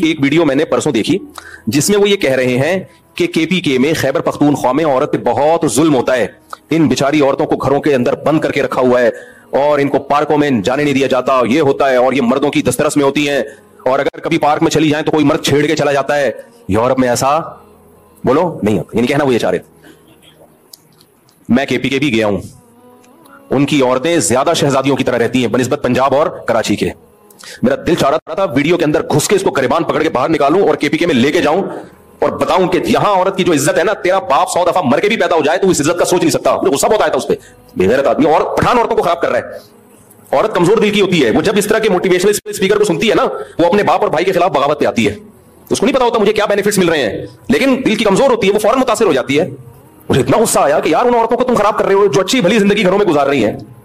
एक वीडियो मैंने परसों देखी जिसमें वो ये कह रहे हैं कि केपीके में, खैबर पख्तूनख्वा में औरत पे बहुत जुल्म होता है। इन बेचारी औरतों को घरों के अंदर बंद करके रखा हुआ है और इनको पार्कों में जाने नहीं दिया जाता, ये होता है, और ये मर्दों की दस्तरस में होती हैं, और अगर कभी पार्क में चली जाए तो कोई मर्द छेड़ के चला जाता है। यूरोप में ऐसा बोलो नहीं होता। यानी कहना वो ये चाह रहे। मैं केपीके भी गया हूं, उनकी औरतें ज्यादा शहजादियों की तरह रहती हैं बनिस्बत पंजाब और कराची के। मेरा दिल चाह रहा था वीडियो के अंदर घुस के इसको गरेबान पकड़ के बाहर निकालूं और केपीके में लेके जाऊं और बताऊं कि यहां औरत की जो इज्जत है ना, तेरा बाप 100 दफा मर के भी पैदा हो जाए तो इस इज्जत का सोच नहीं सकता। मुझे गुस्सा बहुत आया था उस पर। बेगैरत आदमी और पठान औरतों को खराब कर रहा है। औरत कमजोर दिल की होती है, वो जब इस तरह के मोटिवेशनल स्पीकर को सुनती है ना, वो अपने बाप और भाई के खिलाफ बगावत पे आती है। उसको नहीं पता होता मुझे क्या बेनिफिट्स मिल रहे हैं, लेकिन दिल की कमजोर होती है, वो फौरन मुतासिर हो जाती है। मुझे इतना गुस्सा आया कि यार उन औरतों को तुम खराब कर रहे हो जो अच्छी भली जिंदगी घरों में गुजार रही हैं।